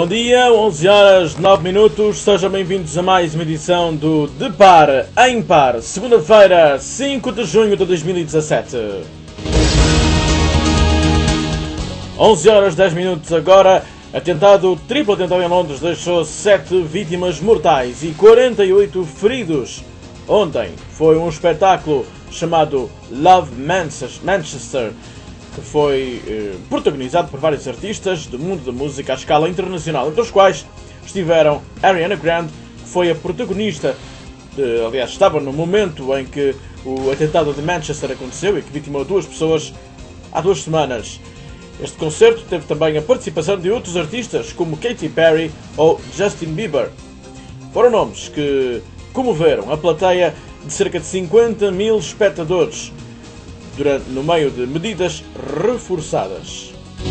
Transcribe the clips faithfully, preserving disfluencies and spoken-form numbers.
Bom dia, onze horas nove minutos, sejam bem-vindos a mais uma edição do De Par em Par, segunda-feira, cinco de junho de dois mil e dezassete. onze horas dez minutos agora, atentado, triplo atentado em Londres deixou sete vítimas mortais e quarenta e oito feridos. Ontem foi um espetáculo chamado Love Manchester, que foi eh, protagonizado por vários artistas do mundo da música à escala internacional, entre os quais estiveram Ariana Grande, que foi a protagonista, de, aliás, estava no momento em que o atentado de Manchester aconteceu e que vitimou duas pessoas há duas semanas. Este concerto teve também a participação de outros artistas, como Katy Perry ou Justin Bieber. Foram nomes que comoveram a plateia de cerca de cinquenta mil espectadores, durante, no meio de medidas reforçadas.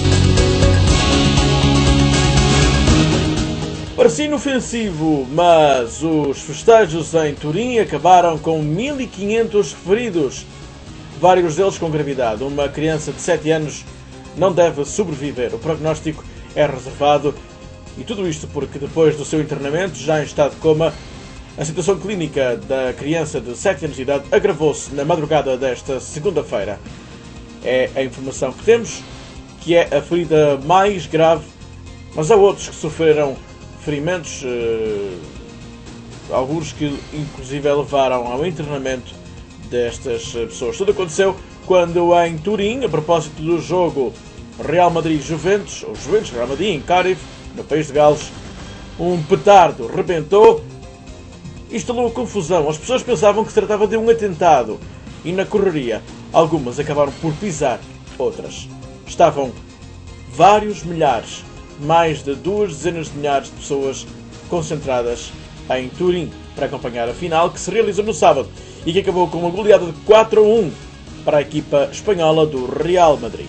Parecia inofensivo, mas os festejos em Turim acabaram com mil e quinhentos feridos, vários deles com gravidade. Uma criança de sete anos não deve sobreviver. O prognóstico é reservado, e tudo isto porque depois do seu internamento, já em estado de coma, a situação clínica da criança de sete anos de idade agravou-se na madrugada desta segunda-feira. É a informação que temos, que é a ferida mais grave, mas há outros que sofreram ferimentos, eh, alguns que inclusive levaram ao internamento destas pessoas. Tudo aconteceu quando em Turim, a propósito do jogo Real Madrid-Juventus, ou Juventus-Real Madrid em Cardiff, no país de Gales, um petardo rebentou. Instalou confusão. As pessoas pensavam que se tratava de um atentado e, na correria, algumas acabaram por pisar outras. Estavam vários milhares, mais de duas dezenas de milhares de pessoas concentradas em Turim para acompanhar a final que se realizou no sábado e que acabou com uma goleada de quatro a um para a equipa espanhola do Real Madrid.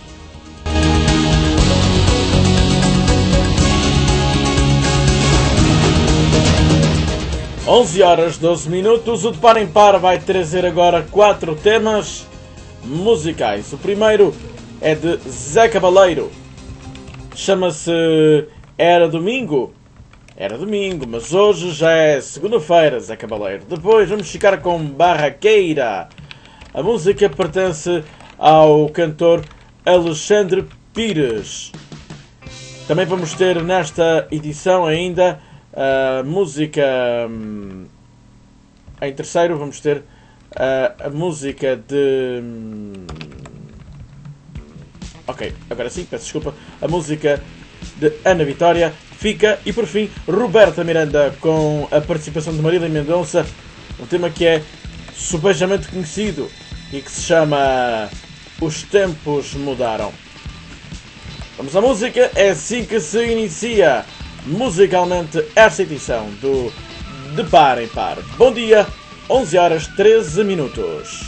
onze horas doze minutos, o De Par em Par vai trazer agora quatro temas musicais. O primeiro é de Zé Cabaleiro, chama-se Era Domingo. Era domingo, mas hoje já é segunda-feira, Zé Cabaleiro. Depois vamos ficar com Barraqueira. A música pertence ao cantor Alexandre Pires. Também vamos ter nesta edição ainda a música, em terceiro vamos ter a, a música de... Ok, agora sim, peço desculpa. A música de Ana Vitória fica. E por fim, Roberta Miranda com a participação de Marília Mendonça. Um tema que é subejamente conhecido e que se chama Os Tempos Mudaram. Vamos à música, é assim que se inicia musicalmente esta edição do De Par em Par. Bom dia, onze horas treze minutos.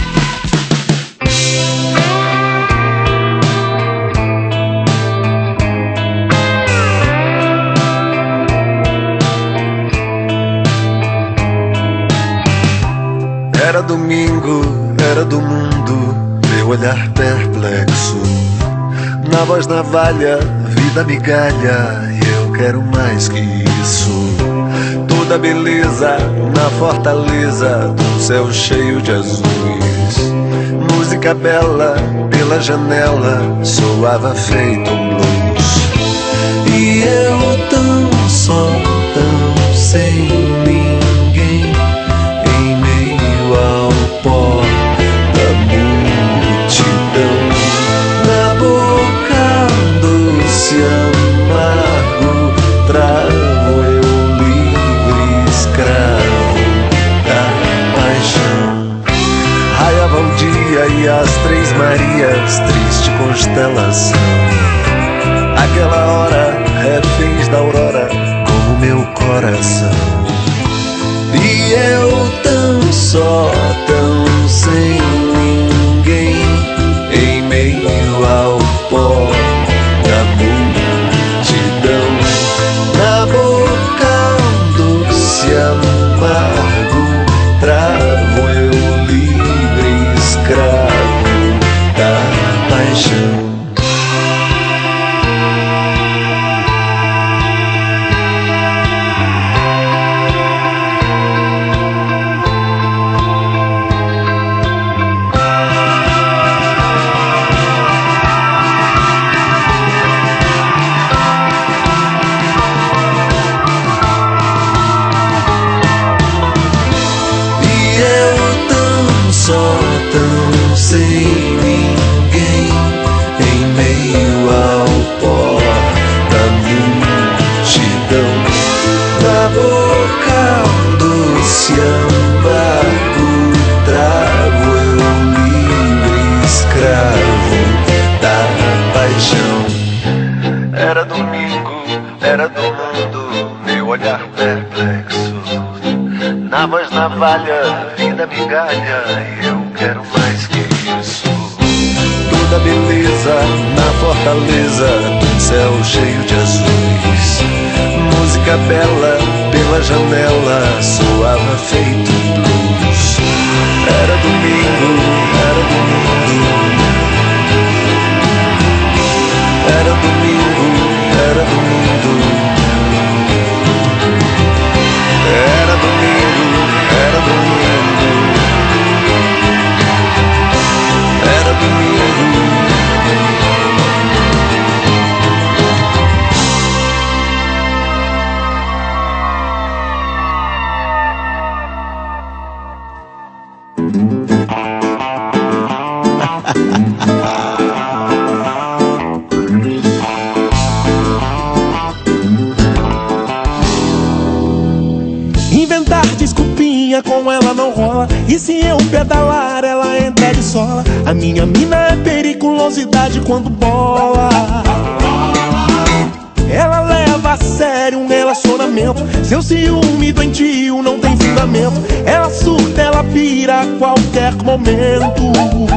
Era domingo, era do mundo, meu olhar perplexo. Na voz navalha, vida migalha, e eu quero mais que isso. Toda beleza na fortaleza do céu cheio de azuis. Música bela pela janela soava feito um blues. E eu tão só, tão sem ninguém, em meio ao pó da multidão. Na boca doce amargo trago eu, livre escravo da paixão. Raiava o dia e as três Marias, triste constelação. Aquela hora, reféns da aurora, como meu coração. E eu tão só, tão sem ninguém, em meio ao pó da multidão. Na boca um doce amargo trago eu, livre escravo da paixão. só tão sem ninguém, em meio ao pó da multidão. Na boca um doce amargo trago eu, livre escravo da paixão. Era domingo, era do mundo, meu olhar perplexo. Na voz navalha, vida migalha, e eu quero mais que isso. Toda beleza na fortaleza de um céu cheio de azuis. Música bela pela janela soava feito blues. Era domingo, era domingo. Era domingo, era domingo. Era domingo, era domingo. Era domingo. Inventar desculpinha com ela não rola, e se eu pedalar ela entra de sola. A minha mina é periculosidade quando bola. Ela leva a sério um relacionamento, seu ciúme doentio não tem fundamento. Ela surta, ela pira a qualquer momento.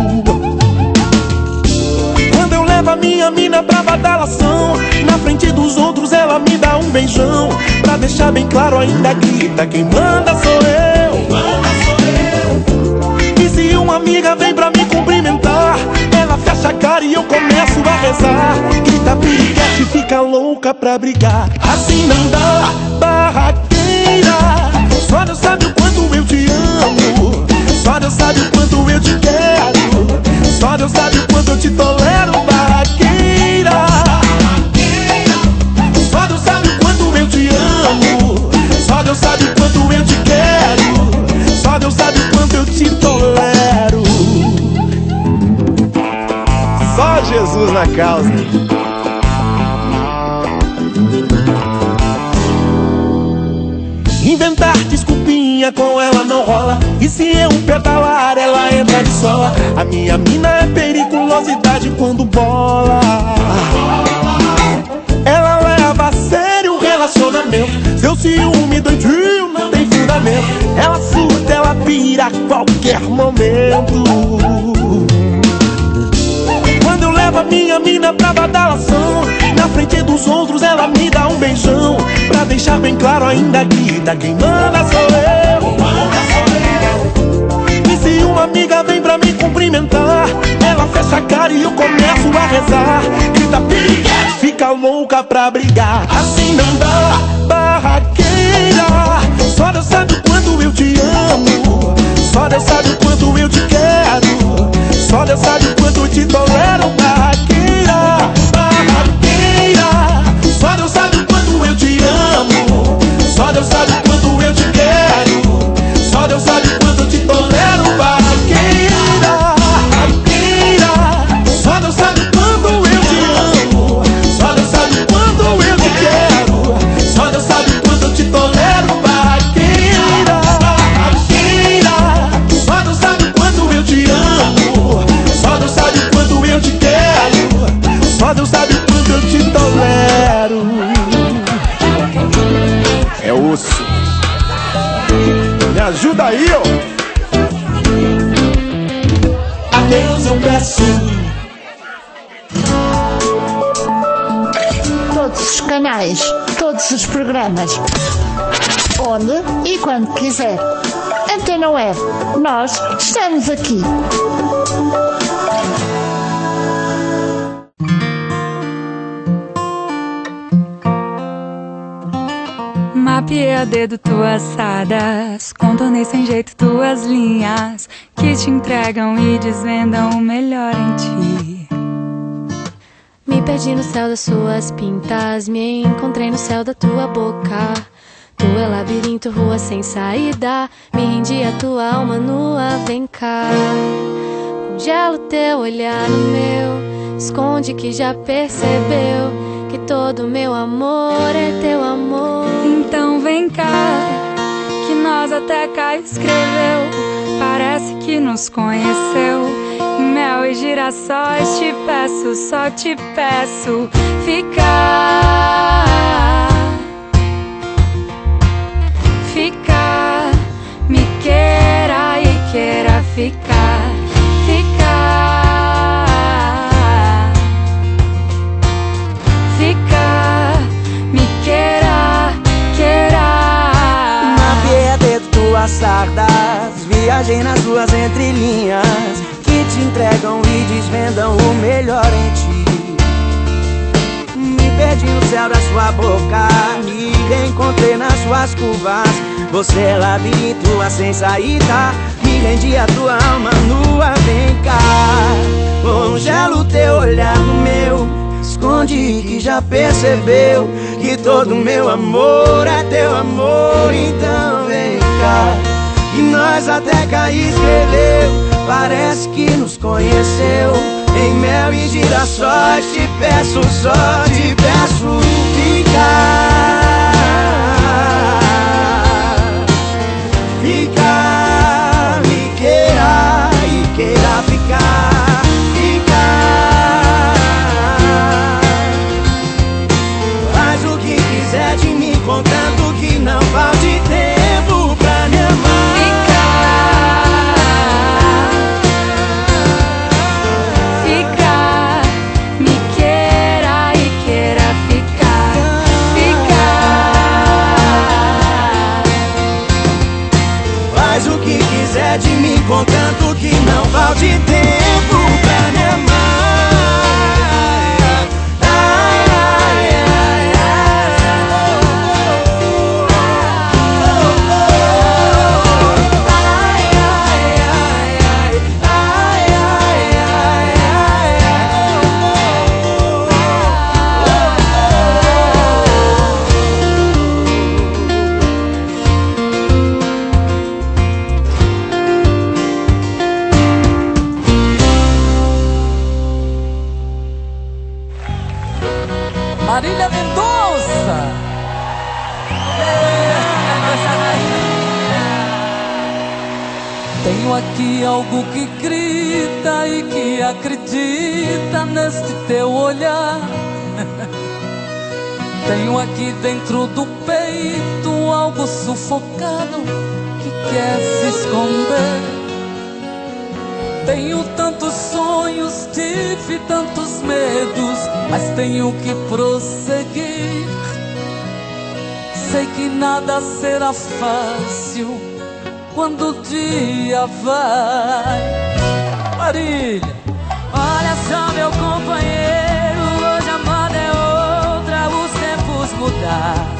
Quando eu levo a minha mina pra badalação, na frente dos outros ela me dá um beijão. Pra deixar bem claro ainda grita, quem manda sou eu. E se uma amiga vem pra me cumprimentar, ela fecha a cara e eu começo a rezar. Grita piriguete e fica louca pra brigar. Assim não dá, barraqueira. Só Deus sabe o quanto eu te amo. Só Deus sabe o quanto eu te quero. Só Deus sabe o quanto eu te tolero, barraqueira. Só Deus sabe o quanto eu te amo. Só Deus sabe o quanto eu te quero. Só Deus sabe o quanto eu te tolero. Só Jesus na causa. Inventar desculpinha com ela não rola, e se eu pedalar ela entra de sola. A minha mina é periculosidade quando bola. Ela leva a sério o relacionamento, seu ciúme doentio não tem fundamento. Ela surta, ela pira a qualquer momento. Quando eu levo a minha mina pra badalação, na frente dos outros ela me dá um beijão. Pra deixar bem claro ainda grita, quem manda sou eu. E se uma amiga vem pra me cumprimentar, ela fecha a cara e eu começo a rezar. Grita piriguete, fica louca pra brigar. Assim não dá, barraqueira. Só Deus sabe o quanto eu te amo. Só Deus sabe o quanto eu te quero. Só Deus sabe o quanto eu te tolero, barraqueira. Barraqueira. Só Deus sabe o quanto eu te amo. Só Deus sabe o quanto eu te quero. Só Deus sabe o quanto eu te tolero, barraqueira. Barraqueira. Só Deus sabe o quanto eu te amo. Só Deus sabe o quanto eu te quero. Só Deus sabe o quanto eu te tolero, barraqueira. Barraqueira. Só Deus sabe o quanto eu te amo. Só Deus sabe o quanto eu te quero. Só Deus sabe o quanto eu te tolero. É osso. Me ajuda aí, ó. A Deus eu peço. Todos os canais, todos os programas, onde e quando quiser. Antena Web, nós estamos aqui. Mapeei a dedo tuas sadas, contornei sem jeito tuas linhas que te entregam e desvendam o melhor em ti. Me perdi no céu das suas pintas, me encontrei no céu da tua boca. Tu é labirinto, rua sem saída. Me rendi a tua alma nua, vem cá. Congela o teu olhar no meu. Esconde que já percebeu que todo meu amor é teu amor. Então vem cá, que nós até cá escreveu. Parece que nos conheceu. Em mel e girassóis te peço, só te peço ficar. Ficar, me queira e queira ficar. Ficar, ficar, me queira, queira. Mapeei dedo tuas sardas, viajei nas tuas entrelinhas que te entregam e desvendam o melhor em ti. Me perdi no céu da sua boca, me reencontrei nas suas curvas. Você é labirinto, a sem saída. Me rendi a tua alma nua, vem cá. Congela o teu olhar no meu. Esconde que já percebeu que todo meu amor é teu amor. Então vem cá, que nós até cá escreveu. Parece que nos conheceu. Em mel e girassóis te peço, só te peço ficar. Ficar, me queira e queira ficar. Ficar, faz o que quiser de mim, contanto que não falte tempo pra me amar. De mim, contanto que não falte tempo pra me amar. Ai, ai, ai, Marília Mendonça. Tenho aqui algo que grita e que acredita neste teu olhar. Tenho aqui dentro do peito algo sufocado que quer se esconder. Tenho tantos sonhos, tive tantos medos, mas tenho que prosseguir. Sei que nada será fácil quando o dia vai. Marília. Olha só, meu companheiro, hoje a moda é outra, os tempos mudaram.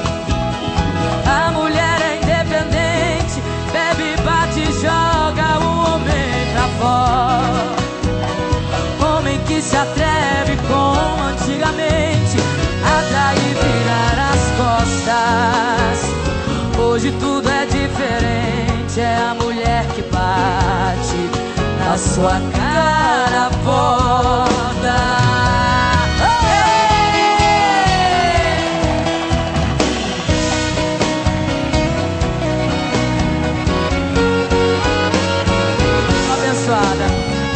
A mulher é independente, bebe, bate e joga o homem pra fora. Homem que se atreve como antigamente, atrair e virar as costas. Hoje tudo é diferente, é a mulher que bate na sua cara, porta. Abençoada.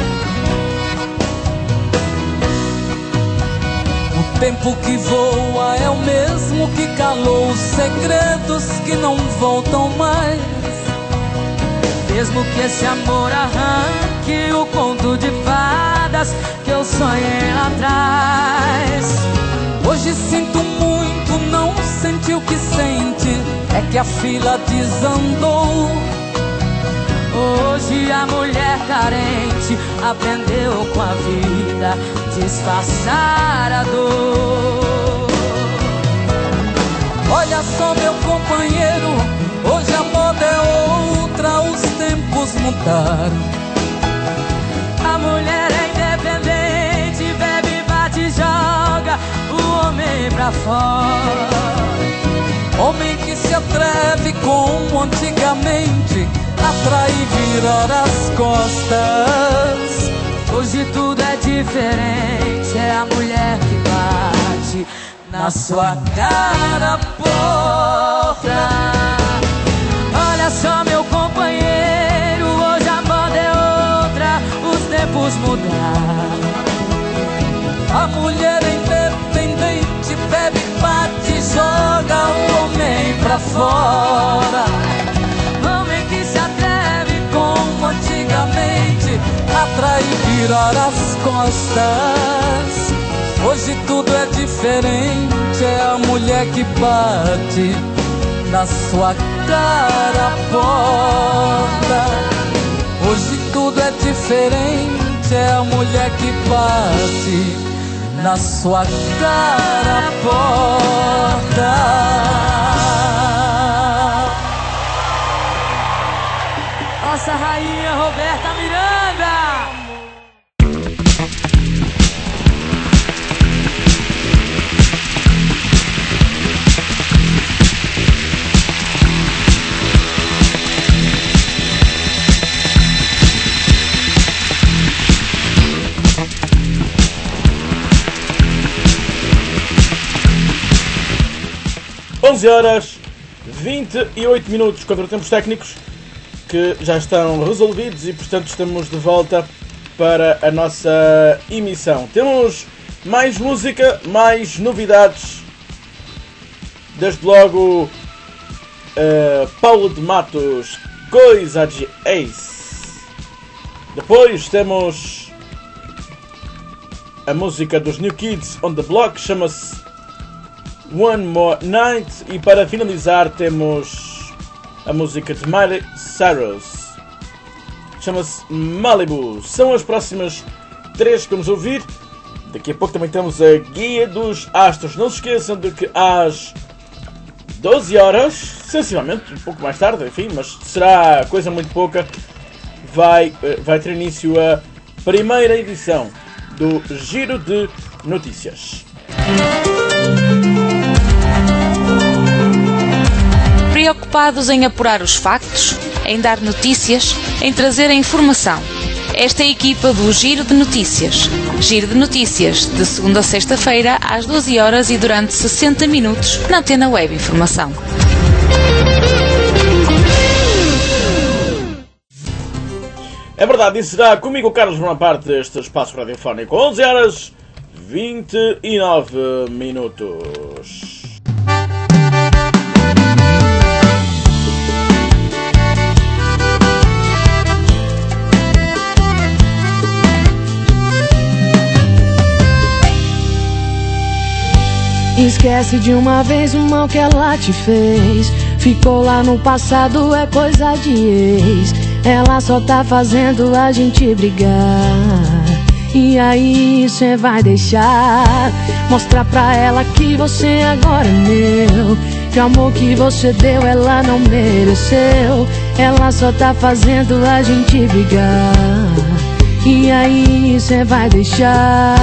O tempo que voa é o mesmo que calou os segredos que não voltam mais. Mesmo que esse amor arranque o conto de fadas que eu sonhei lá atrás. Hoje sinto muito, não senti o que sente, é que a fila desandou. Hoje a mulher carente aprendeu com a vida disfarçar a dor. Olha só, meu companheiro, hoje a moda é outra, os tempos mudaram. A mulher é independente, bebe, bate e joga o homem pra fora. Homem que se se atreve como antigamente a trair e virar as costas. Hoje tudo é diferente, é a mulher que bate na sua cara a porta. Olha só, meu companheiro, hoje a moda é outra, os tempos mudaram. A mulher é independente, bebe, bate, joga o homem pra fora. Homem que se atreve como antigamente a trair e virar as costas. Hoje tudo é diferente, é a mulher que bate na sua cara a porta. Hoje tudo é diferente, é a mulher que bate na sua cara a porta. Nossa rainha Roberta Miranda. onze horas vinte e oito minutos, contratempos técnicos que já estão resolvidos e, portanto, estamos de volta para a nossa emissão. Temos mais música, mais novidades. Desde logo, uh, Paulo de Matos, Coisa de Ace. Depois temos a música dos New Kids on the Block, chama-se One More Night. E para finalizar temos a música de Miley Cyrus, chama-se Malibu. São as próximas três que vamos ouvir. Daqui a pouco também temos a Guia dos Astros. Não se esqueçam de que às doze horas, sensivelmente um pouco mais tarde, enfim, mas será coisa muito pouca, vai, vai ter início a primeira edição do Giro de Notícias. Preocupados em apurar os factos, em dar notícias, em trazer a informação. Esta é a equipa do Giro de Notícias. Giro de Notícias, de segunda a sexta-feira, às doze horas e durante sessenta minutos, na Antena Web Informação. É verdade, e será comigo o Carlos Bonaparte deste espaço radiofónico. onze horas vinte e nove minutos. Esquece de uma vez o mal que ela te fez. Ficou lá no passado, é coisa de ex. Ela só tá fazendo a gente brigar. E aí cê vai deixar mostrar pra ela que você agora é meu, que o amor que você deu ela não mereceu. Ela só tá fazendo a gente brigar. E aí cê vai deixar.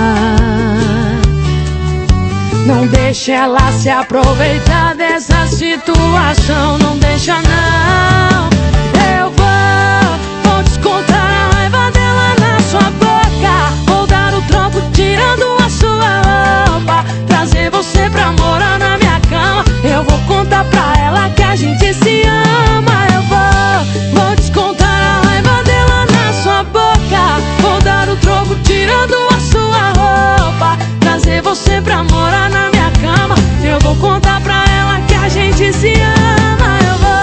Não deixa ela se aproveitar dessa situação, não deixa não. Eu vou, vou descontar a raiva dela na sua boca. Vou dar o troco tirando a sua roupa, trazer você pra morar na minha cama. Eu vou contar pra ela que a gente se ama. Eu vou, vou descontar a raiva dela na sua boca. Vou dar o troco tirando a sua roupa, trazer você pra morar na minha cama. Eu vou contar pra ela que a gente se ama. Eu vou.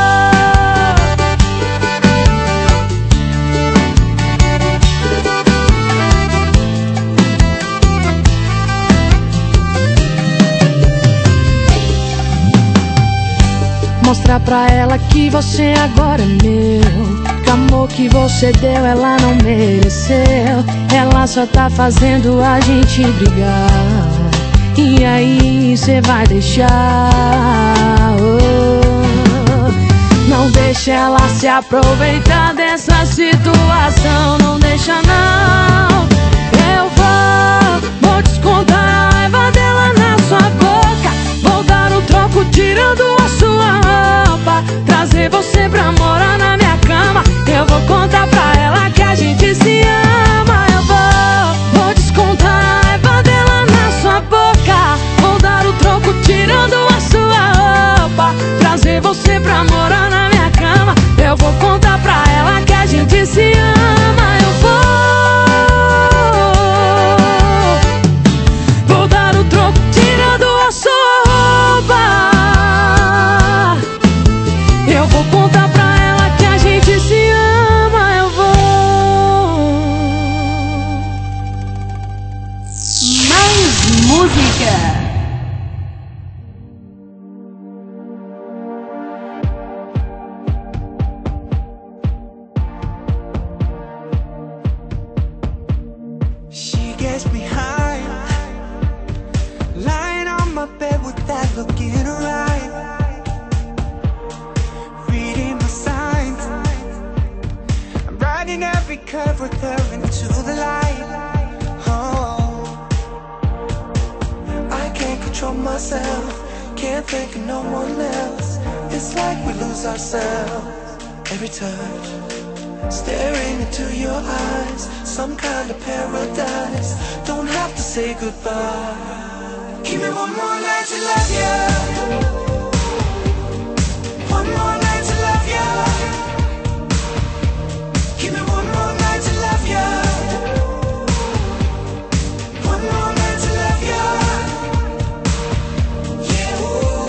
Mostrar pra ela que você agora é meu, que o amor que você deu ela não mereceu. Ela só tá fazendo a gente brigar. E aí cê vai deixar. Oh, não deixa ela se aproveitar dessa situação, não deixa não. Eu vou, vou descontar a raiva dela na sua boca. Vou dar o troco troco tirando a sua roupa, trazer você pra morar na minha cama. Eu vou contar pra ela que a gente se ama. Eu vou, vou descontar a raiva dela na sua boca. Vou dar o troco tirando a sua roupa, trazer você pra morar na minha cama. Eu vou contar pra ela que a gente se ama. Eu vou, vou dar o troco tirando a sua roupa. Eu vou contar pra ela que a gente se ama. Eu vou. Mais música. Looking right, reading my signs. I'm riding every curve with her into the light. Oh, I can't control myself, can't think of no one else. It's like we lose ourselves every touch. Staring into your eyes, some kind of paradise. Don't have to say goodbye. Give me one more night to love you. One more night to love you. Give me one more night to love you. One more night to love you. Yeah,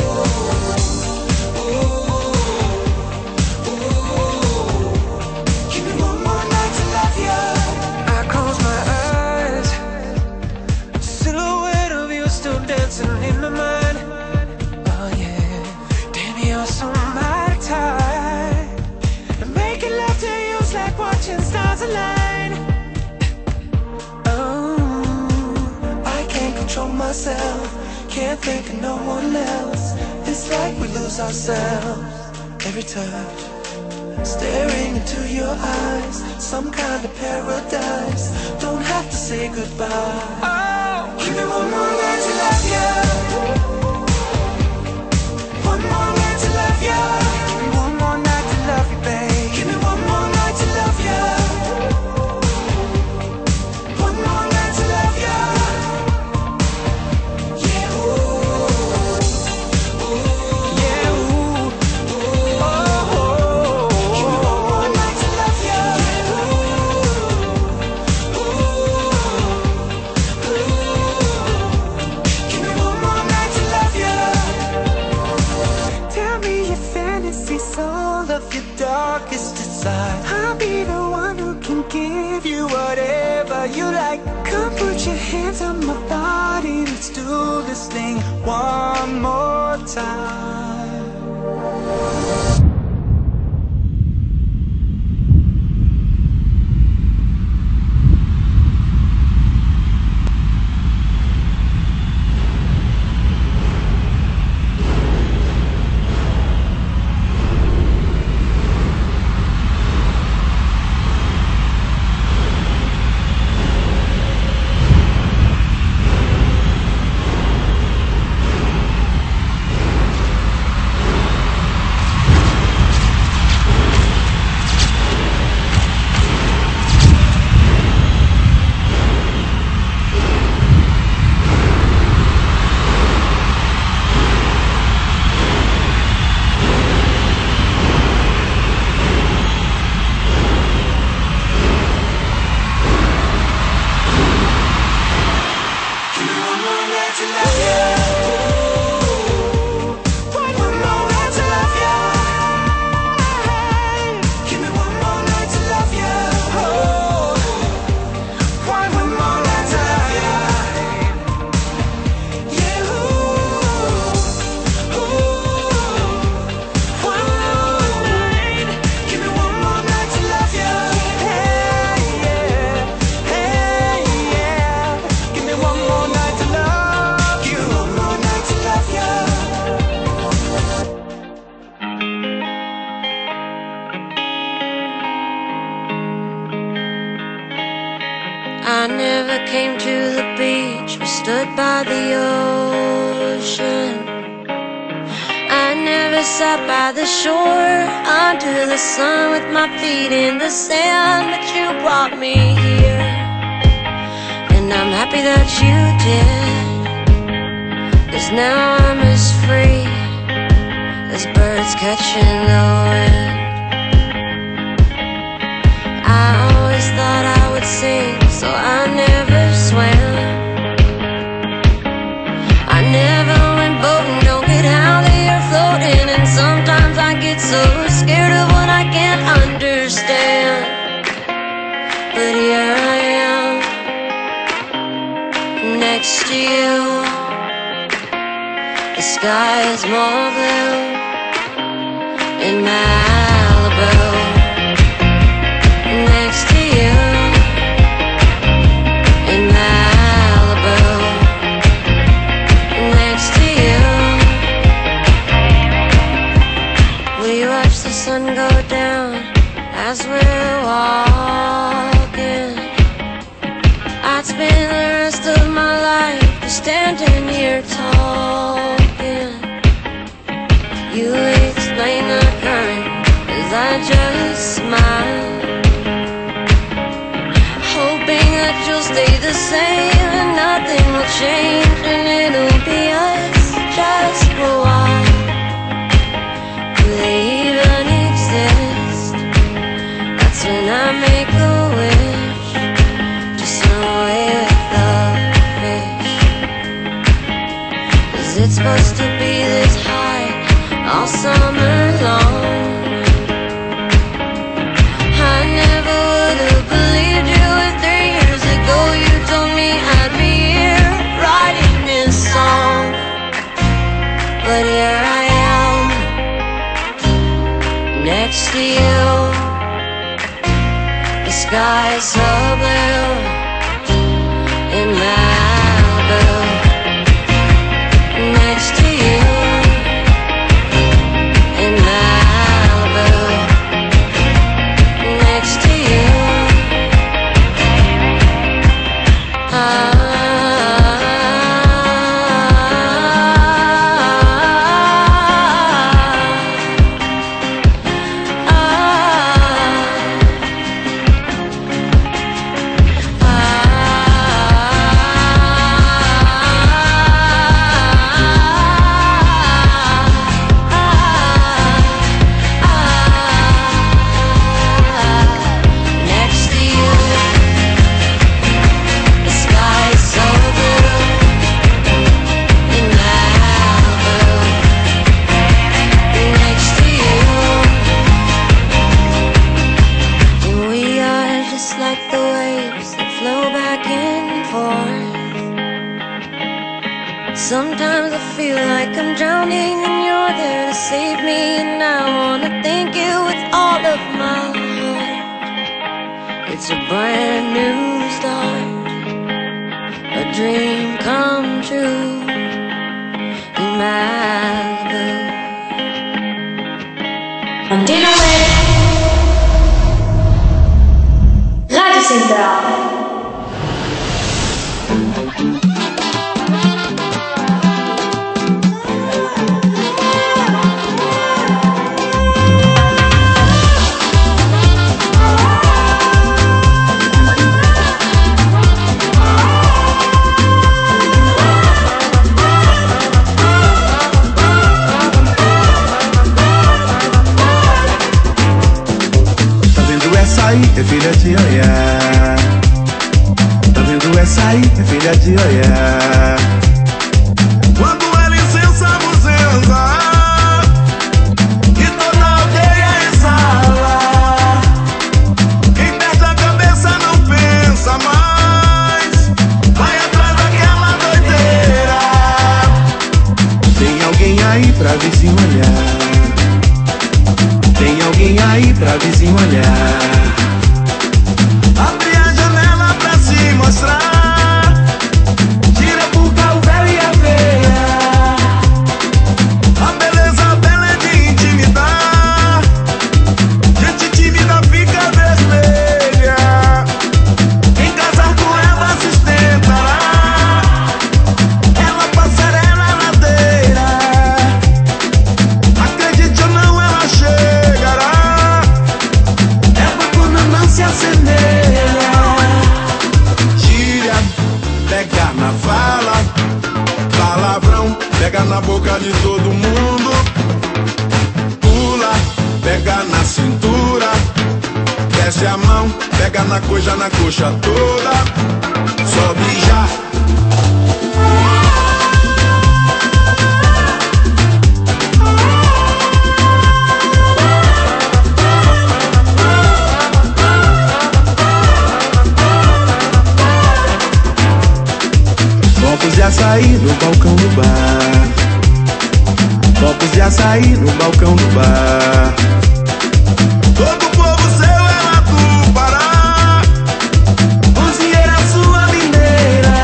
ooh, ooh, ooh. Give me one more night to love you. I close my eyes, silhouette of you still dancing in my mind. Oh yeah, damn, you're so my type. And making love to you's like watching stars align. Oh, I can't control myself, can't think of no one else. It's like we lose ourselves every touch. Staring into your eyes, some kind of paradise. Don't have to say goodbye. Oh, give me one more night to love you. One more night to love you. Give me one more night to love you, babe. Give me one more night to love you. One more night to love you. Yeah, ooh, ooh, yeah, ooh, ooh, oh, oh. Give me one more night to love you. Ooh, ooh, ooh. Give me one more night to love you. Tell me your fantasies, all of your darkest desire. I'll be the one who can give you whatever you like. Come put your hands on my body, let's do this thing one more time. I never came to the beach or stood by the ocean. sat by the shore under the sun with my feet in the sand, but you brought me here, and I'm happy that you did, 'cause now I'm as free as birds catching the wind. I always thought I would sink, so I never swam. I never went boating, don't get how they are floating, and sometimes I get so scared of what I can't understand. But here I am, next to you. The sky is more blue in Malibu. Next to you in Malibu. Next to you. We watch the sun go down as we're walking. I'd spend the rest of my life just standing here talking. You explain the current as I just smile, hoping that you'll stay the same and nothing will change, and it'll be us just for a while. Do they even exist? That's when I make a wish to swim away with the fish. Is it supposed to be this high all summer long? I never would have believed you if three years ago you told me I'd be here writing this song. But here I am, next to you. The sky is so blue in Malibu. Next to you in Malibu. Next to you. Ah. Sometimes I feel like I'm drowning and you're there to save me, and I wanna thank you with all of my heart. It's a brand new start, a dream come true in Malibu. Antena Web, Rádio Central. É filha de olhar. Tá vendo essa aí? É filha de olhar. Quando é licença, muzenza, e toda a aldeia exala. Quem perde a cabeça não pensa mais, vai atrás daquela doideira. Tem alguém aí pra vizinho olhar. Tem alguém aí pra vizinho olhar. Abre a janela pra se mostrar. Tira a boca, o velho e a veia. A beleza dela é de intimidar. Gente tímida fica vermelha. Quem casar com ela sustentará. Ela passarela ladeira. Acredita desce a mão, pega na coxa, na coxa toda, sobe já. Copos de açaí no balcão do bar. Copos de açaí no balcão do bar. Todo povo seu é lá do Pará. Cozinheira sua mineira.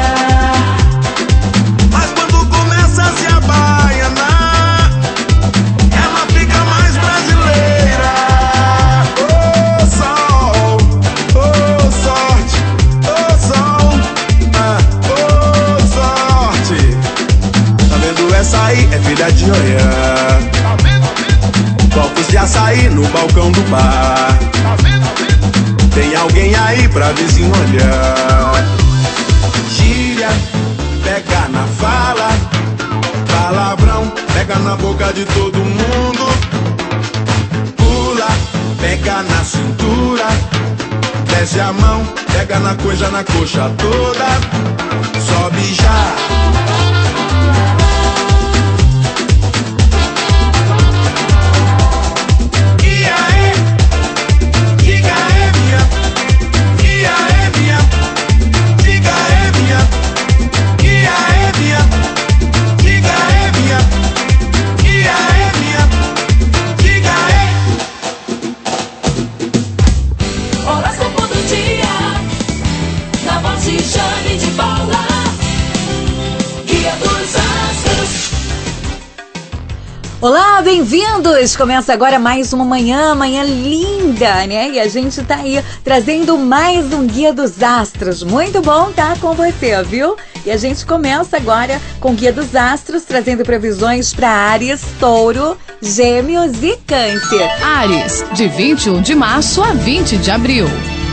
Mas quando começa a se abaianar, ela fica mais brasileira. Ô sol, ô sorte, ô sol, ah, ô sorte. Tá vendo essa aí? É filha de Oiá. Copos de açaí no balcão do bar. Tem alguém aí pra vizinho olhar. Gíria, pega na fala. Palavrão, pega na boca de todo mundo. Pula, pega na cintura. Desce a mão, pega na coxa, na coxa toda. Sobe já. Olá, bem-vindos! Começa agora mais uma manhã, manhã linda, né? E a gente tá aí trazendo mais um Guia dos Astros. Muito bom estar com você, viu? E a gente começa agora com o Guia dos Astros, trazendo previsões para Áries, Touro, Gêmeos e Câncer. Áries, de vinte e um de março a vinte de abril.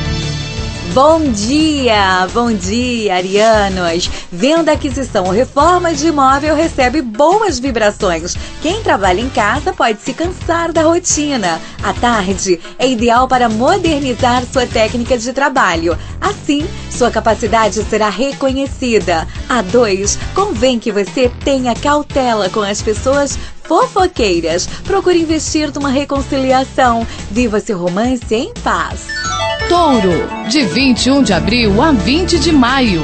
Bom dia, bom dia, arianos. Venda, aquisição ou reforma de imóvel recebe boas vibrações. Quem trabalha em casa pode se cansar da rotina. À tarde é ideal para modernizar sua técnica de trabalho. Assim, sua capacidade será reconhecida. A dois, convém que você tenha cautela com as pessoas fofoqueiras. Procure investir numa reconciliação. Viva seu romance em paz. Touro, de vinte e um de abril a vinte de maio.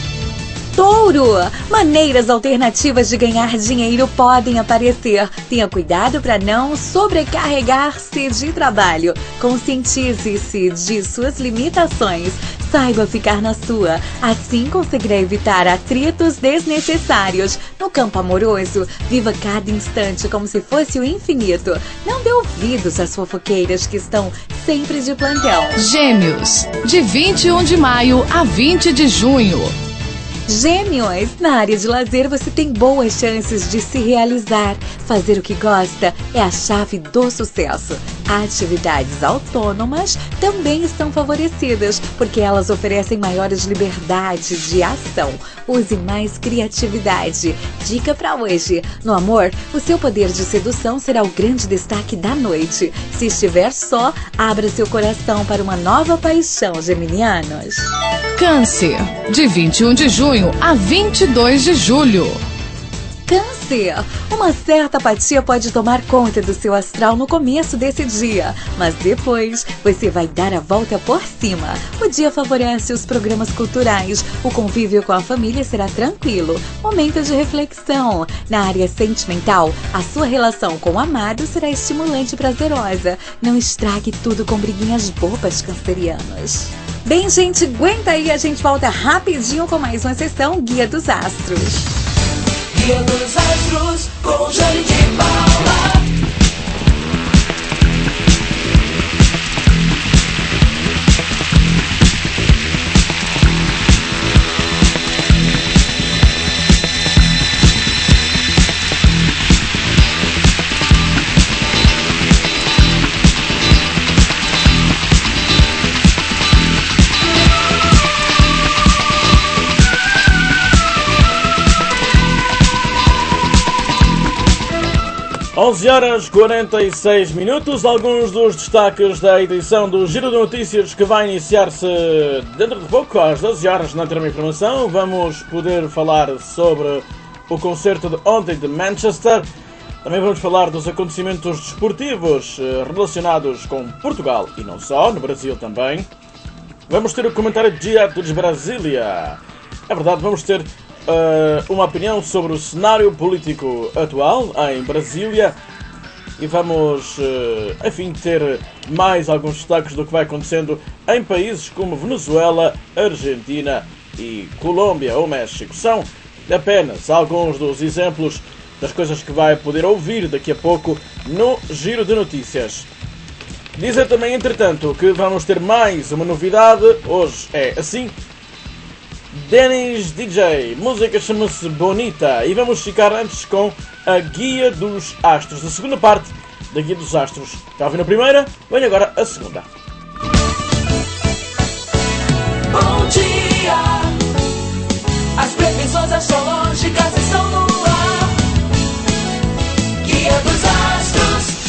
Touro, maneiras alternativas de ganhar dinheiro podem aparecer. Tenha cuidado para não sobrecarregar-se de trabalho. Conscientize-se de suas limitações. Saiba ficar na sua. Assim conseguirá evitar atritos desnecessários. No campo amoroso, viva cada instante como se fosse o infinito. Não dê ouvidos às fofoqueiras que estão sempre de plantão. Gêmeos, de vinte e um de maio a vinte de junho. Gêmeos, na área de lazer você tem boas chances de se realizar. Fazer o que gosta é a chave do sucesso. Atividades autônomas também estão favorecidas, porque elas oferecem maiores liberdades de ação. Use mais criatividade. Dica para hoje: no amor, o seu poder de sedução será o grande destaque da noite. Se estiver só, abra seu coração para uma nova paixão, geminianos. Câncer, de vinte e um de junho a vinte e dois de julho. Câncer, uma certa apatia pode tomar conta do seu astral no começo desse dia, mas depois você vai dar a volta por cima. O dia favorece os programas culturais, o convívio com a família será tranquilo, momento de reflexão. Na área sentimental, a sua relação com o amado será estimulante e prazerosa. Não estrague tudo com briguinhas bobas, cancerianos. Bem, gente, aguenta aí, a gente volta rapidinho com mais uma sessão Guia dos Astros. Guia dos Astros, com Jane de Paula. onze horas e quarenta e seis minutos, alguns dos destaques da edição do Giro de Notícias que vai iniciar-se dentro de pouco, às doze horas, na Terma Informação. Vamos poder falar sobre o concerto de ontem de Manchester. Também vamos falar dos acontecimentos desportivos relacionados com Portugal e não só, no Brasil também. Vamos ter o comentário de Direto de Brasília. É verdade, vamos ter Uh, uma opinião sobre o cenário político atual em Brasília e vamos, uh, enfim, ter mais alguns destaques do que vai acontecendo em países como Venezuela, Argentina e Colômbia ou México. São apenas alguns dos exemplos das coisas que vai poder ouvir daqui a pouco no Giro de Notícias. Dizer também, entretanto, que vamos ter mais uma novidade. Hoje é assim: Dennis D J, música chama-se Bonita, e vamos ficar antes com a Guia dos Astros, a segunda parte da Guia dos Astros. Já ouviram a primeira? Vem agora a segunda. Bom dia, as previsões astrológicas estão no ar. Guia dos Astros.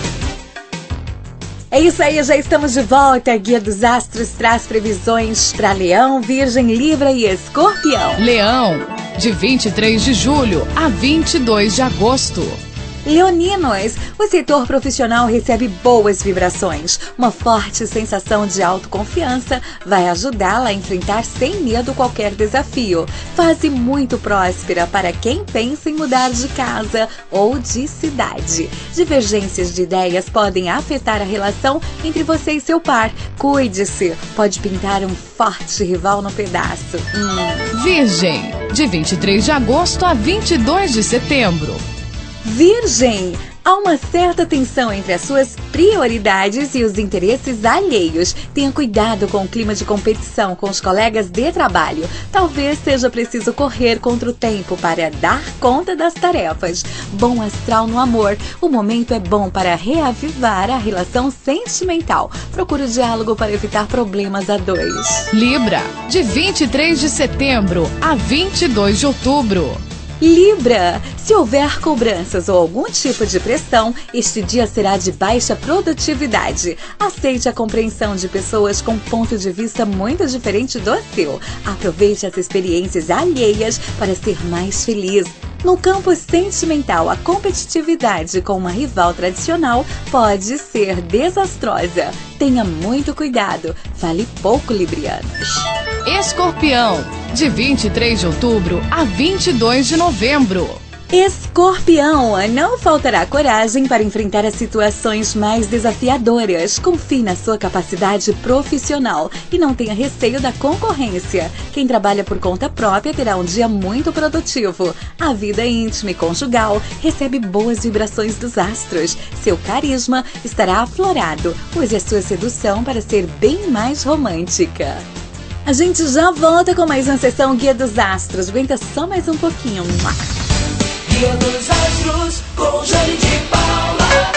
É isso aí, já estamos de volta. A Guia dos Astros traz previsões para Leão, Virgem, Libra e Escorpião. Leão, de vinte e três de julho a vinte e dois de agosto. Leoninos, o setor profissional recebe boas vibrações. Uma forte sensação de autoconfiança vai ajudá-la a enfrentar sem medo qualquer desafio. Fase muito próspera para quem pensa em mudar de casa ou de cidade. Divergências de ideias podem afetar a relação entre você e seu par. Cuide-se, pode pintar um forte rival no pedaço. Hum. Virgem, de vinte e três de agosto a vinte e dois de setembro. Virgem, há uma certa tensão entre as suas prioridades e os interesses alheios. Tenha cuidado com o clima de competição com os colegas de trabalho. Talvez seja preciso correr contra o tempo para dar conta das tarefas. Bom astral no amor. O momento é bom para reavivar a relação sentimental. Procure o diálogo para evitar problemas a dois. Libra, de vinte e três de setembro a vinte e dois de outubro. Libra, se houver cobranças ou algum tipo de pressão, este dia será de baixa produtividade. Aceite a compreensão de pessoas com ponto de vista muito diferente do seu. Aproveite as experiências alheias para ser mais feliz. No campo sentimental, a competitividade com uma rival tradicional pode ser desastrosa. Tenha muito cuidado. Fale pouco, librianos. Escorpião, de vinte e três de outubro a vinte e dois de novembro. Escorpião, não faltará coragem para enfrentar as situações mais desafiadoras. Confie na sua capacidade profissional e não tenha receio da concorrência. Quem trabalha por conta própria terá um dia muito produtivo. A vida íntima e conjugal recebe boas vibrações dos astros. Seu carisma estará aflorado. Use a sua sedução para ser bem mais romântica. A gente já volta com mais uma sessão Guia dos Astros. Aguenta só mais um pouquinho. Guia dos Astros, com Jane de Paula.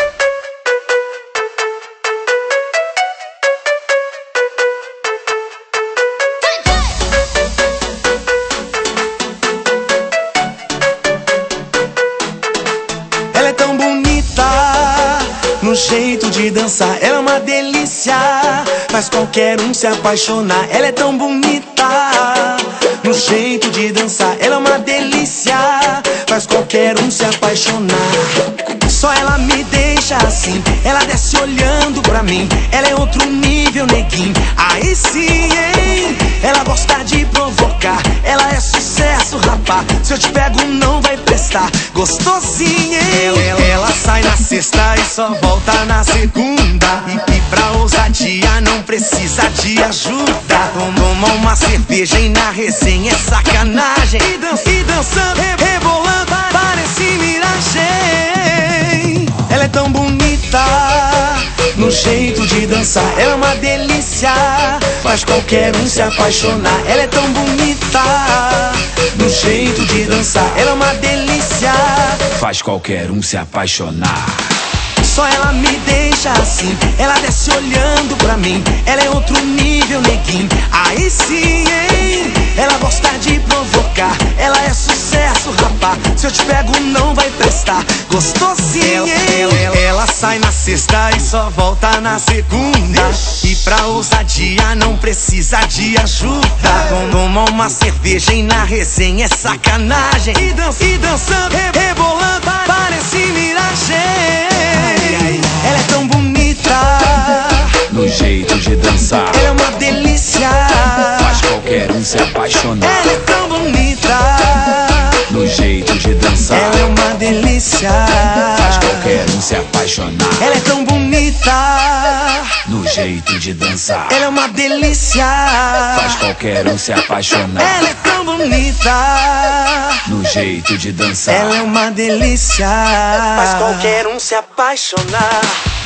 Ela é tão bonita no jeito de dançar. Ela é uma delícia, faz qualquer um se apaixonar. Ela é tão bonita no jeito de dançar. Ela é uma delícia, faz qualquer um se apaixonar. Só ela me deixa assim, ela desce olhando pra mim. Ela é outro nível, neguinho. Aí sim, hein? Ela gosta de provocar. Ela é sucesso, rapá. Se eu te pego não vai prestar. Gostosinha, hein? Ela, ela, ela sai na sexta e só volta na segunda. E, e pra ousadia não precisa de ajuda. Toma uma cerveja e na resenha é sacanagem. E, dan e dançando, re rebolando, parece miragem. Ela é tão bonita no jeito de dançar. Ela é uma delícia, faz qualquer um se apaixonar. Ela é tão bonita no jeito de dançar. Ela é uma delícia, faz qualquer um se apaixonar. Só ela me deixa deixa assim. Ela desce olhando pra mim, ela é outro nível, neguinho. Aí sim, hein? Ela gosta de provocar, ela é sucesso, rapá. Se eu te pego não vai prestar. Gostosinha, hein? Ela, ela, ela sai na sexta e só volta na segunda. E pra ousadia não precisa de ajuda. Toma uma cerveja e na resenha é sacanagem. E, dança, e dançando, re, rebolando, parece miragem. Ela é tão bonita no jeito de dançar, ela é uma delícia, faz qualquer um se apaixonar. Ela é tão bonita no jeito de dançar, ela é uma delícia, faz qualquer um se apaixonar. Ela é tão bonita no jeito de dançar, ela é uma delícia, faz qualquer um se apaixonar. Ela é tão bonita no jeito de dançar, ela é uma delícia, faz qualquer um se apaixonar.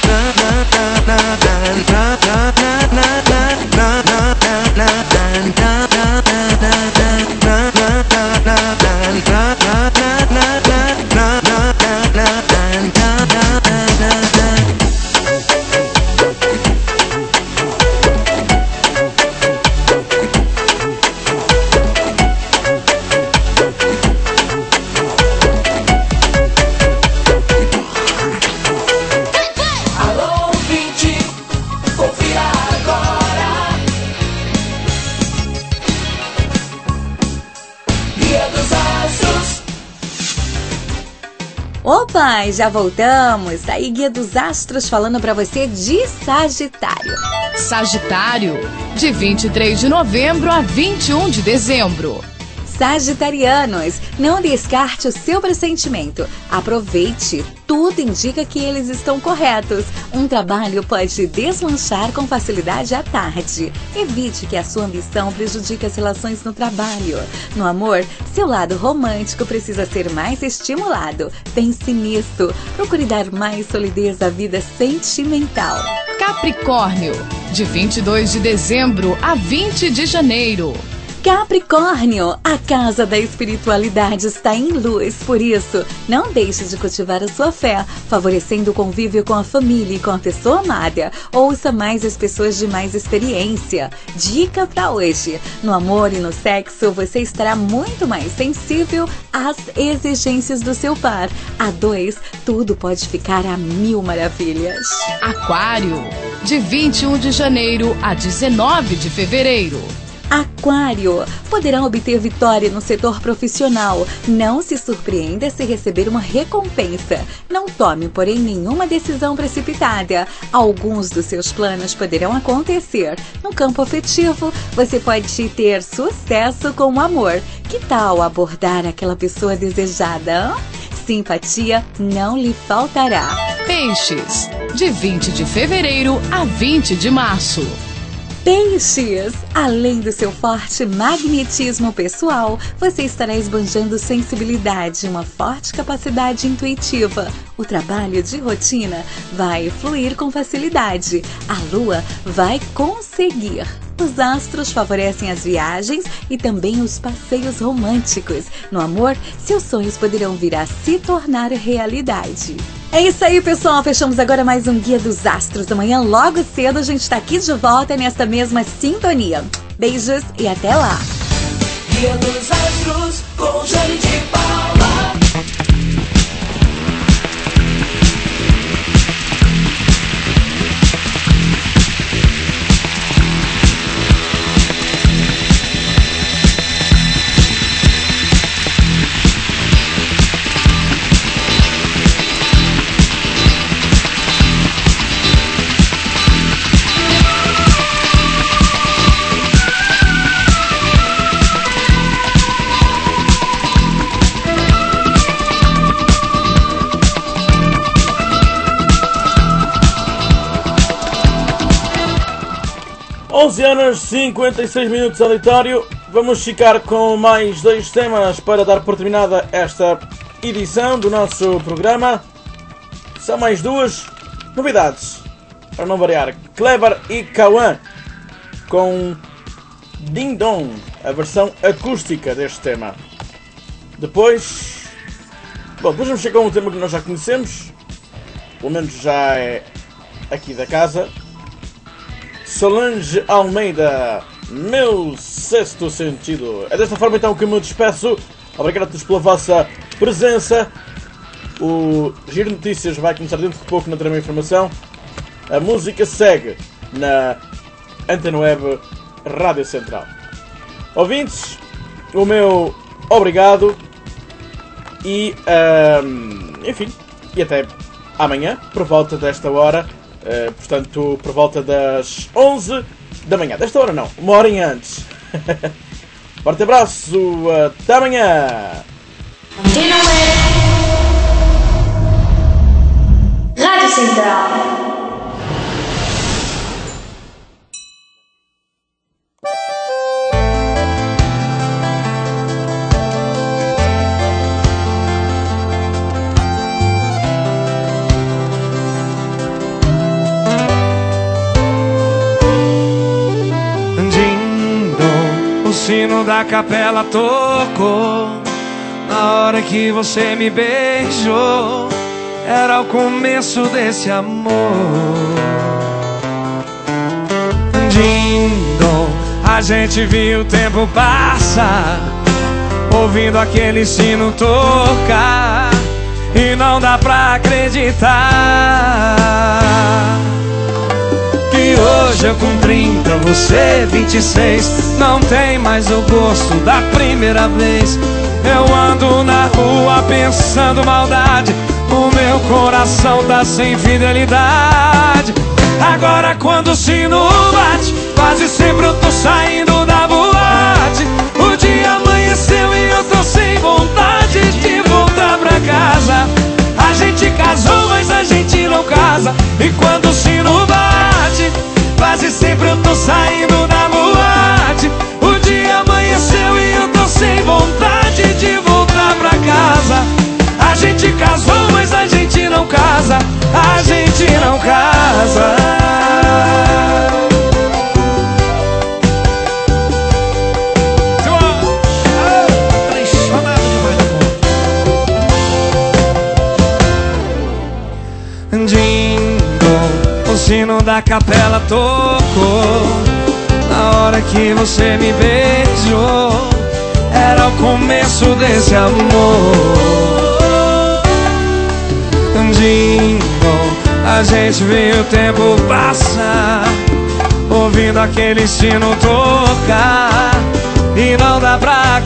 Opa, já voltamos! Tá aí Guia dos Astros falando pra você de Sagitário. Sagitário, de vinte e três de novembro a vinte e um de dezembro. Sagitarianos, não descarte o seu pressentimento. Aproveite, tudo indica que eles estão corretos. Um trabalho pode deslanchar com facilidade à tarde. Evite que a sua ambição prejudique as relações no trabalho. No amor, seu lado romântico precisa ser mais estimulado. Pense nisso. Procure dar mais solidez à vida sentimental. Capricórnio, de vinte e dois de dezembro a vinte de janeiro. Capricórnio, a casa da espiritualidade está em luz, por isso, não deixe de cultivar a sua fé, favorecendo o convívio com a família e com a pessoa amada. Ouça mais as pessoas de mais experiência. Dica para hoje: no amor e no sexo, você estará muito mais sensível às exigências do seu par. A dois, tudo pode ficar a mil maravilhas. Aquário, de vinte e um de janeiro a dezenove de fevereiro. Aquário, poderá obter vitória no setor profissional. Não se surpreenda se receber uma recompensa. Não tome, porém, nenhuma decisão precipitada. Alguns dos seus planos poderão acontecer. No campo afetivo, você pode ter sucesso com o amor. Que tal abordar aquela pessoa desejada? Simpatia não lhe faltará. Peixes, de vinte de fevereiro a vinte de março. Peixes, além do seu forte magnetismo pessoal, você estará esbanjando sensibilidade e uma forte capacidade intuitiva. O trabalho de rotina vai fluir com facilidade. A lua vai conseguir. Os astros favorecem as viagens e também os passeios românticos. No amor, seus sonhos poderão vir a se tornar realidade. É isso aí, pessoal. Fechamos agora mais um Guia dos Astros. Amanhã, logo cedo, a gente está aqui de volta nesta mesma sintonia. Beijos e até lá. Guia dos Astros com Jane de Paula. onze horas e cinquenta e seis minutos auditório. Vamos ficar com mais dois temas para dar por terminada esta edição do nosso programa. São mais duas novidades, para não variar. Clever e Cauã com Ding Dong, a versão acústica deste tema. Depois, bom, depois vamos chegar a um tema que nós já conhecemos, pelo menos já é aqui da casa. Solange Almeida, meu sexto sentido. É desta forma então que me despeço. Obrigado a todos pela vossa presença. O Giro de Notícias vai começar dentro de pouco na Trama Informação. A música segue na Antena Web Rádio Central. Ouvintes, o meu obrigado e, um, enfim, e até amanhã, por volta desta hora, uh, portanto, por volta das onze da manhã. Desta hora não, uma hora antes. Forte abraço, até amanhã! Antena Web Rádio Central. O sino da capela tocou na hora que você me beijou. Era o começo desse amor. Ding-dong, a gente viu o tempo passar, ouvindo aquele sino tocar, e não dá pra acreditar que hoje eu com trinta, você vinte e seis, não tem mais o gosto da primeira vez. Eu ando na rua pensando maldade, o meu coração tá sem fidelidade. Agora quando o sino bate, quase sempre eu tô saindo da boate. O dia amanheceu e eu tô sem vontade de voltar pra casa. A gente casou, mas a gente não casa. E quando o sino bate, quase sempre eu tô saindo da boate. O dia amanheceu e eu tô sem vontade de voltar pra casa. A gente casou, mas a gente não casa. A gente não casa. O sino da capela tocou na hora que você me beijou. Era o começo desse amor. Ding-dong, a gente viu o tempo passar, ouvindo aquele sino tocar, e não dá pra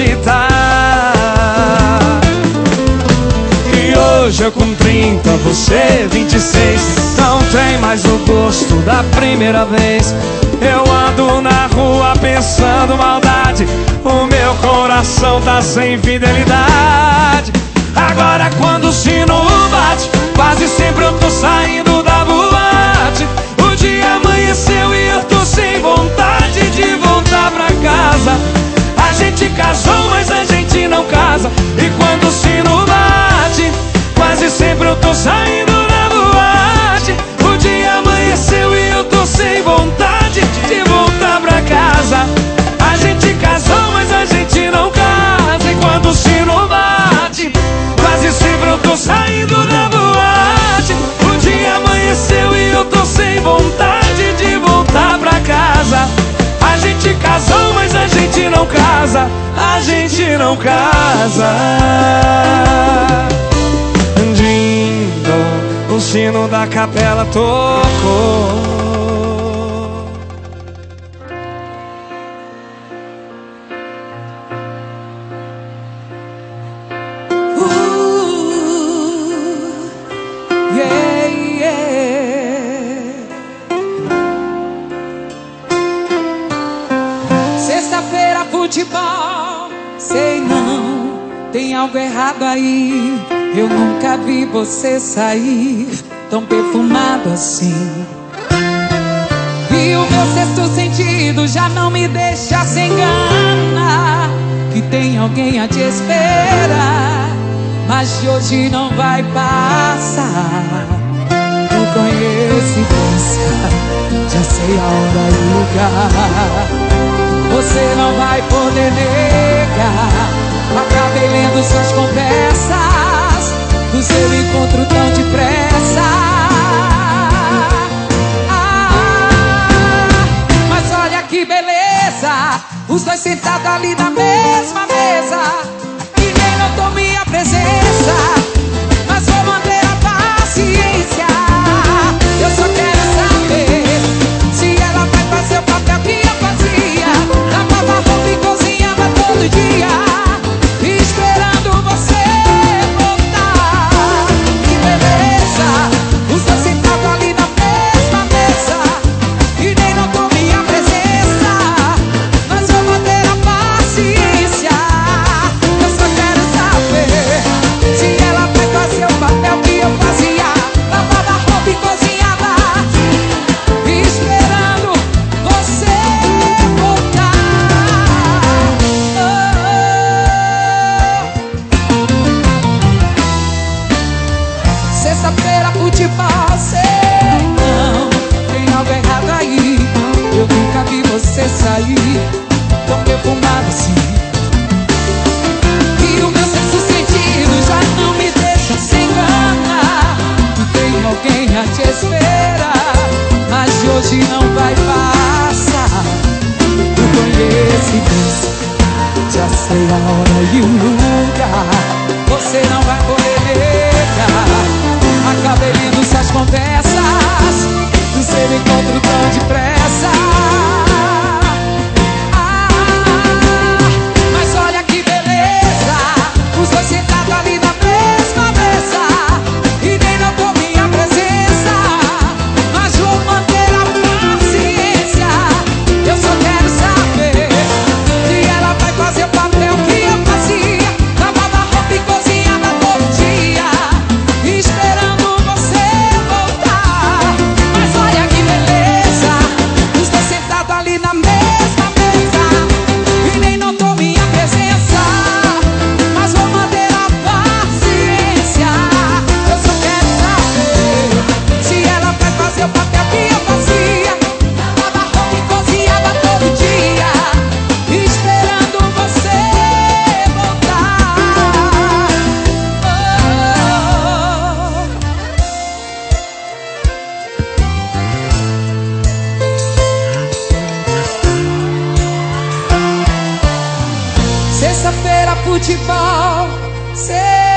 acreditar que hoje eu com trinta, você vinte e seis, não tem mais o gosto da primeira vez. Eu ando na rua pensando maldade, o meu coração tá sem fidelidade. Agora quando o sino bate, quase sempre eu tô saindo da boate. O dia amanheceu e eu tô sem vontade de voltar pra casa. A gente casou, mas a gente não casa. E quando o sino bate, quase sempre eu tô saindo da boate. O dia amanheceu e eu tô sem vontade de voltar pra casa. A gente casou, mas a gente não casa. E quando o sino bate, quase sempre eu tô saindo da boate. O dia amanheceu e eu tô sem vontade de voltar pra casa. A gente casou, mas a gente não casa. A gente não casa. Ding-dong, o sino da capela tocou. Futebol, sei não, tem algo errado aí. Eu nunca vi você sair tão perfumado assim. E o meu sexto sentido já não me deixa sem gana, que tem alguém a te esperar, mas de hoje não vai passar. Eu conheço e pensa, já sei a hora e o lugar. Você não vai poder negar. Acabei lendo suas conversas do seu encontro tão depressa. os dois sentados ali na mesma mesa, e nem notou minha presença, mas vou manter a paciência. Eu só quero saber se ela vai fazer o papel que eu fazia, lavava roupa e cozinhava todo dia, esperando você voltar. Que beleza, os dois sentados ali na mesma mesa, e nem notou minha presença, mas vou manter a paciência. Eu só quero saber se ela vai fazer o papel que eu fazia, lavava roupa e cozinhava, esperando você voltar. Sexta-feira, futebol, sei não, tem algo errado aí. Eu nunca vi você sair tão perfumado assim, e o meu sexto sentido já não me deixa sem gana. Tem alguém a te esperar, mas de hoje não vai passar. Eu conheço isso, já sei a hora e o lugar, você não vai poder negar. Acabei lendo suas conversas do seu encontro tão depressa. Ah, mas olha que beleza, os dois sentados ali na mesma mesa, e nem notou minha presença, mas vou manter a paciência. Eu só quero saber se ela vai fazer o papel que eu fazia, lavava roupa e cozinhava todo dia, esperando você voltar. Mas olha que beleza, os dois sentados ali na mesma mesa, e nem notou minha presença, mas vou manter a paciência. Eu só quero saber se ela vai fazer o papel que eu fazia, lavava roupa e cozinhava todo dia, esperando você voltar. Sexta-feira, futebol, sei